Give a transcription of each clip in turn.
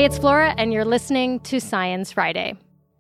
Hey, it's Flora, and you're listening to Science Friday.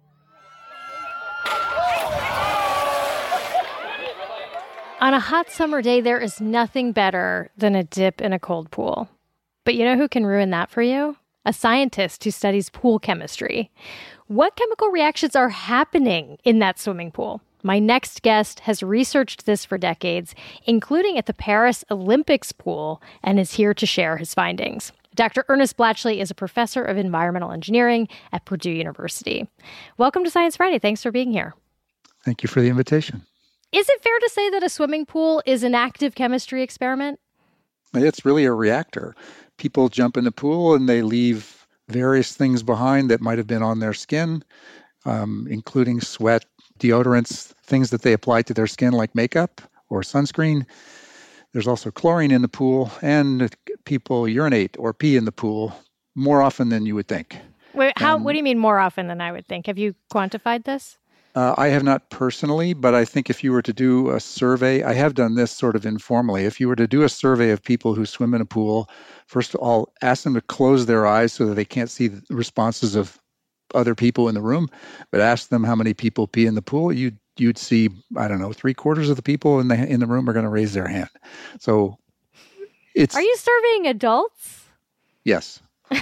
On a hot summer day, there is nothing better than a dip in a cold pool. But you know who can ruin that for you? A scientist who studies pool chemistry. What chemical reactions are happening in that swimming pool? My next guest has researched this for decades, including at the Paris Olympics pool, and is here to share his findings. Dr. Ernest Blatchley is a professor of environmental engineering at Purdue University. Welcome to Science Friday. Thanks for being here. Thank you for the invitation. Is it fair to say that a swimming pool is an active chemistry experiment? It's really a reactor. People jump in the pool and they leave various things behind that might have been on their skin, including sweat, deodorants, things that they apply to their skin like makeup or sunscreen. There's also chlorine in the pool, and people urinate or pee in the pool more often than you would think. Wait, what do you mean more often than I would think? Have you quantified this? I have not personally, but I think if you were to do a survey, I have done this sort of informally. If you were to do a survey of people who swim in a pool, first of all, ask them to close their eyes so that they can't see the responses of other people in the room, but ask them how many people pee in the pool. You'd see, I don't know, 3/4 of the people in the room are going to raise their hand. So it's... Are you surveying adults? Yes.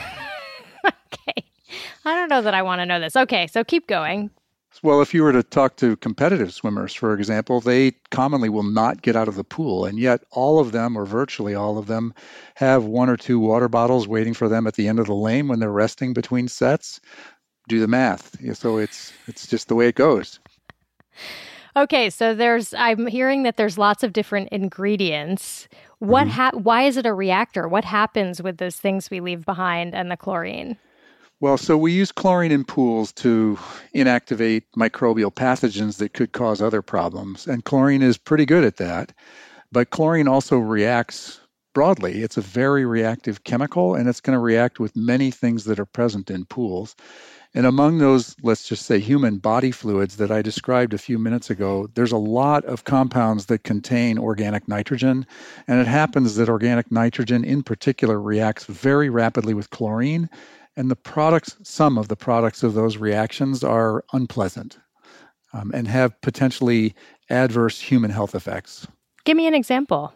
Okay. I don't know that I want to know this. Okay, so keep going. Well, if you were to talk to competitive swimmers, for example, they commonly will not get out of the pool, and yet all of them, or virtually all of them, have 1 or 2 water bottles waiting for them at the end of the lane when they're resting between sets. Do the math. So it's just the way it goes. Okay, so I'm hearing that there's lots of different ingredients. Why is it a reactor? What happens with those things we leave behind and the chlorine? Well, so we use chlorine in pools to inactivate microbial pathogens that could cause other problems. And chlorine is pretty good at that. But chlorine also reacts broadly. It's a very reactive chemical, and it's going to react with many things that are present in pools. And among those, let's just say, human body fluids that I described a few minutes ago, there's a lot of compounds that contain organic nitrogen. And it happens that organic nitrogen in particular reacts very rapidly with chlorine. And some of the products of those reactions are unpleasant and have potentially adverse human health effects. Give me an example.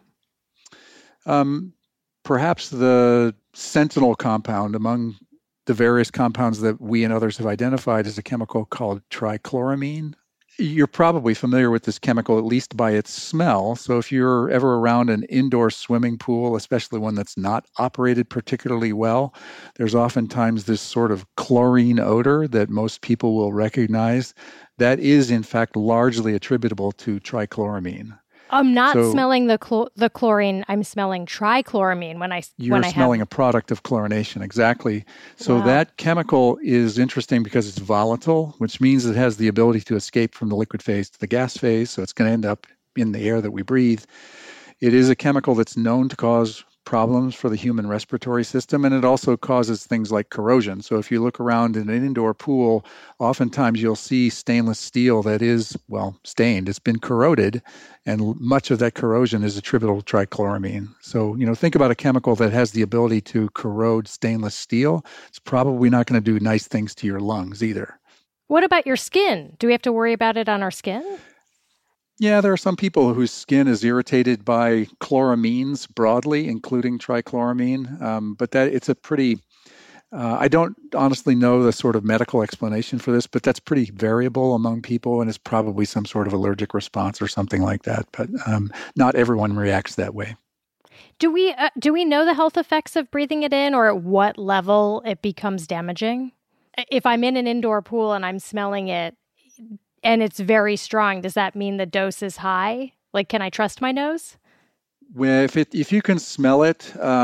Perhaps the sentinel compound among the various compounds that we and others have identified is a chemical called trichloramine. You're probably familiar with this chemical, at least by its smell. So if you're ever around an indoor swimming pool, especially one that's not operated particularly well, there's oftentimes this sort of chlorine odor that most people will recognize. That is, in fact, largely attributable to trichloramine. I'm not smelling the chlorine. I'm smelling trichloramine You're smelling a product of chlorination, exactly. So that chemical is interesting because it's volatile, which means it has the ability to escape from the liquid phase to the gas phase. So it's going to end up in the air that we breathe. It is a chemical that's known to cause problems for the human respiratory system, and it also causes things like corrosion. So if you look around in an indoor pool, oftentimes you'll see stainless steel that is, stained. It's been corroded, and much of that corrosion is attributable to trichloramine. So, think about a chemical that has the ability to corrode stainless steel. It's probably not going to do nice things to your lungs either. What about your skin? Do we have to worry about it on our skin? Yeah, there are some people whose skin is irritated by chloramines broadly, including trichloramine. But it's a pretty, I don't honestly know the sort of medical explanation for this, but that's pretty variable among people, and it's probably some sort of allergic response or something like that. But not everyone reacts that way. Do we know the health effects of breathing it in, or at what level it becomes damaging? If I'm in an indoor pool and I'm smelling it, and it's very strong, does that mean the dose is high? Like, can I trust my nose? Well, if you can smell it,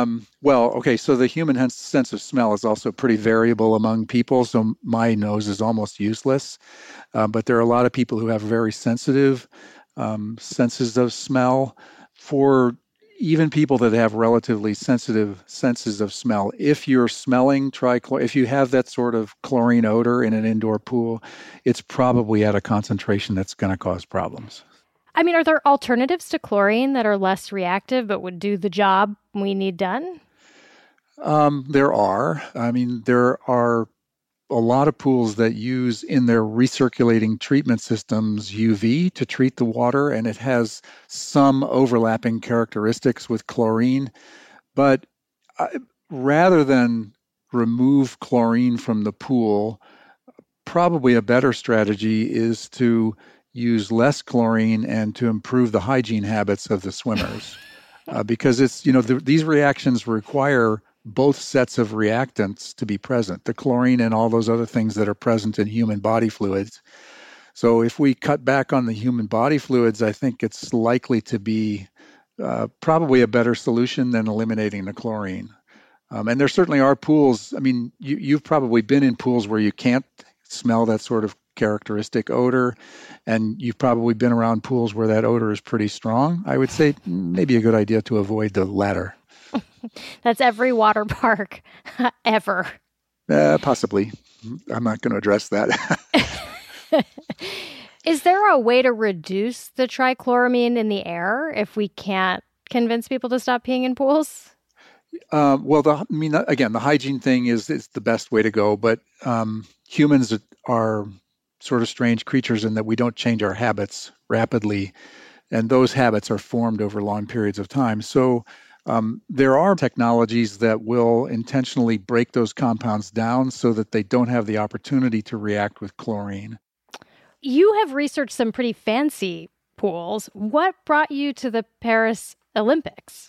so the human sense of smell is also pretty variable among people. So my nose is almost useless. But there are a lot of people who have very sensitive senses of smell. For even people that have relatively sensitive senses of smell, if you're smelling if you have that sort of chlorine odor in an indoor pool, it's probably at a concentration that's going to cause problems. I mean, are there alternatives to chlorine that are less reactive but would do the job we need done? There are. I mean, there are a lot of pools that use in their recirculating treatment systems UV to treat the water, and it has some overlapping characteristics with chlorine. But rather than remove chlorine from the pool, probably a better strategy is to use less chlorine and to improve the hygiene habits of the swimmers. Because it's, these reactions require both sets of reactants to be present, the chlorine and all those other things that are present in human body fluids. So if we cut back on the human body fluids, I think it's likely to be probably a better solution than eliminating the chlorine. And there certainly are pools. I mean, you've probably been in pools where you can't smell that sort of characteristic odor, and you've probably been around pools where that odor is pretty strong. I would say maybe a good idea to avoid the latter. That's every water park ever. Possibly. I'm not going to address that. Is there a way to reduce the trichloramine in the air if we can't convince people to stop peeing in pools? Again, the hygiene thing is the best way to go, but humans are sort of strange creatures in that we don't change our habits rapidly, and those habits are formed over long periods of time. So there are technologies that will intentionally break those compounds down so that they don't have the opportunity to react with chlorine. You have researched some pretty fancy pools. What brought you to the Paris Olympics?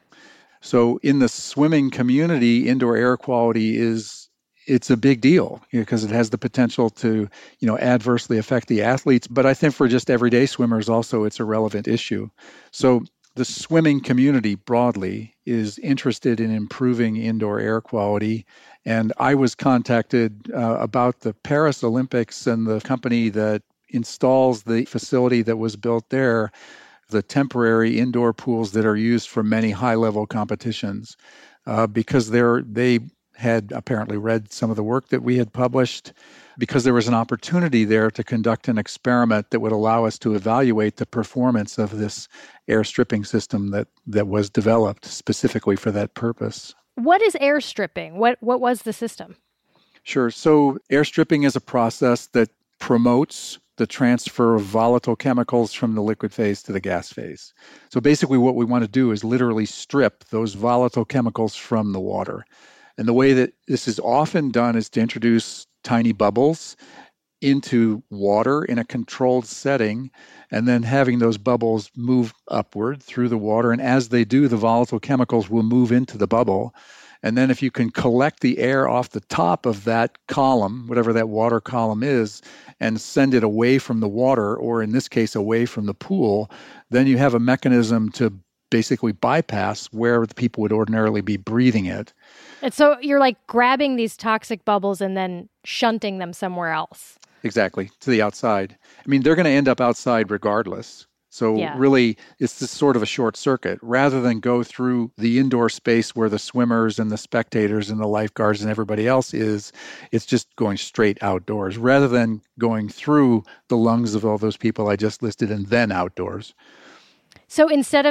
So in the swimming community, indoor air quality it's a big deal because it has the potential to, adversely affect the athletes. But I think for just everyday swimmers also, it's a relevant issue. So the swimming community broadly is interested in improving indoor air quality. And I was contacted about the Paris Olympics and the company that installs the facility that was built there, the temporary indoor pools that are used for many high-level competitions, because they had apparently read some of the work that we had published, because there was an opportunity there to conduct an experiment that would allow us to evaluate the performance of this air stripping system that was developed specifically for that purpose. What is air stripping? What was the system? Sure. So air stripping is a process that promotes the transfer of volatile chemicals from the liquid phase to the gas phase. So basically what we want to do is literally strip those volatile chemicals from the water. And the way that this is often done is to introduce tiny bubbles into water in a controlled setting, and then having those bubbles move upward through the water. And as they do, the volatile chemicals will move into the bubble. And then if you can collect the air off the top of that column, whatever that water column is, and send it away from the water, or in this case, away from the pool, then you have a mechanism to basically bypass where the people would ordinarily be breathing it. And so you're like grabbing these toxic bubbles and then shunting them somewhere else. Exactly, to the outside. I mean, they're going to end up outside regardless. So really, it's this sort of a short circuit. Rather than go through the indoor space where the swimmers and the spectators and the lifeguards and everybody else is, it's just going straight outdoors, rather than going through the lungs of all those people I just listed and then outdoors. So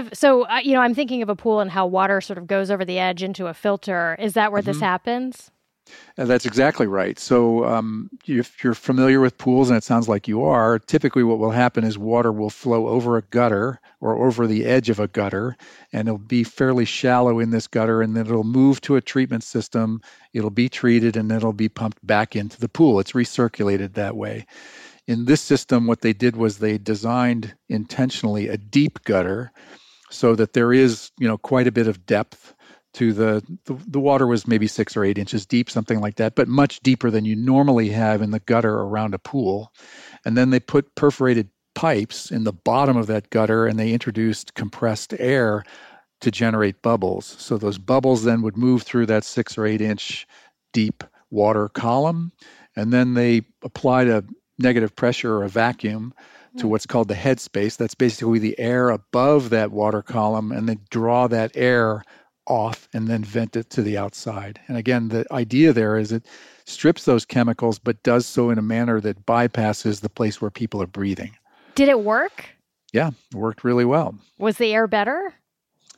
I'm thinking of a pool and how water sort of goes over the edge into a filter. Is that where this happens? That's exactly right. So if you're familiar with pools, and it sounds like you are, typically what will happen is water will flow over a gutter or over the edge of a gutter, and it'll be fairly shallow in this gutter, and then it'll move to a treatment system, it'll be treated, and then it'll be pumped back into the pool. It's recirculated that way. In this system, what they did was they designed intentionally a deep gutter so that there is, quite a bit of depth to the water was maybe 6 or 8 inches deep, something like that, but much deeper than you normally have in the gutter around a pool. And then they put perforated pipes in the bottom of that gutter, and they introduced compressed air to generate bubbles. So those bubbles then would move through that 6 or 8 inch deep water column, and then they applied a negative pressure or a vacuum to what's called the headspace. That's basically the air above that water column, and they draw that air off and then vent it to the outside. And again, the idea there is it strips those chemicals, but does so in a manner that bypasses the place where people are breathing. Did it work? Yeah, it worked really well. Was the air better?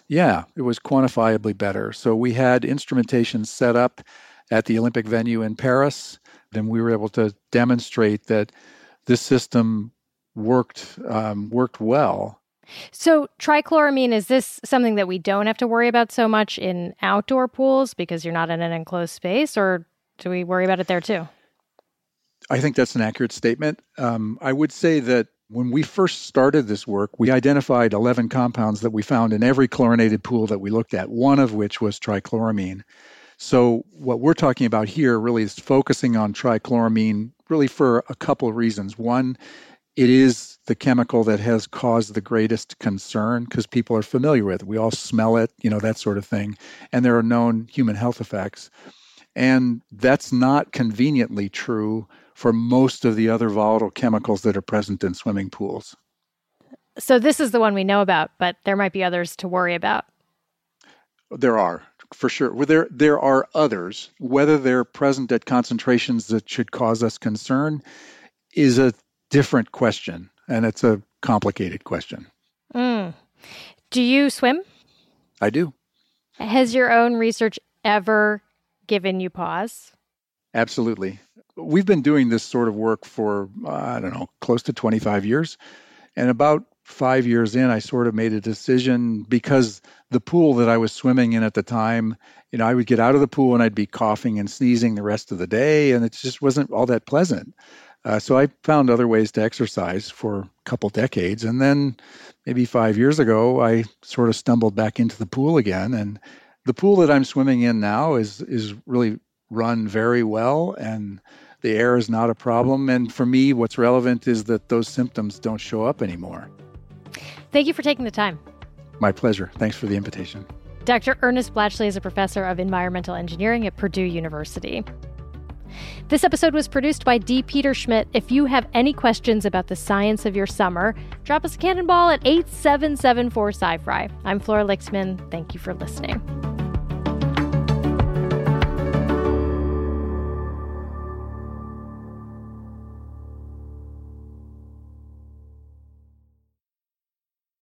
Yeah, it was quantifiably better. So we had instrumentation set up at the Olympic venue in Paris, and we were able to demonstrate that this system worked well. So trichloramine, is this something that we don't have to worry about so much in outdoor pools because you're not in an enclosed space, or do we worry about it there too? I think that's an accurate statement. I would say that when we first started this work, we identified 11 compounds that we found in every chlorinated pool that we looked at, one of which was trichloramine. So what we're talking about here really is focusing on trichloramine really for a couple of reasons. One, it is the chemical that has caused the greatest concern because people are familiar with it. We all smell it, that sort of thing. And there are known human health effects. And that's not conveniently true for most of the other volatile chemicals that are present in swimming pools. So this is the one we know about, but there might be others to worry about. There are, for sure. There are others. Whether they're present at concentrations that should cause us concern is a different question, and it's a complicated question. Do you swim? I do. Has your own research ever given you pause? Absolutely. We've been doing this sort of work for, close to 25 years. And about 5 years in, I sort of made a decision because the pool that I was swimming in at the time, I would get out of the pool and I'd be coughing and sneezing the rest of the day, and it just wasn't all that pleasant. So I found other ways to exercise for a couple decades. And then maybe 5 years ago, I sort of stumbled back into the pool again. And the pool that I'm swimming in now is really run very well, and the air is not a problem. And for me, what's relevant is that those symptoms don't show up anymore. Thank you for taking the time. My pleasure. Thanks for the invitation. Dr. Ernest Blatchley is a professor of environmental engineering at Purdue University. This episode was produced by D. Peter Schmidt. If you have any questions about the science of your summer, drop us a cannonball at 8774-SciFri. I'm Flora Lixman. Thank you for listening.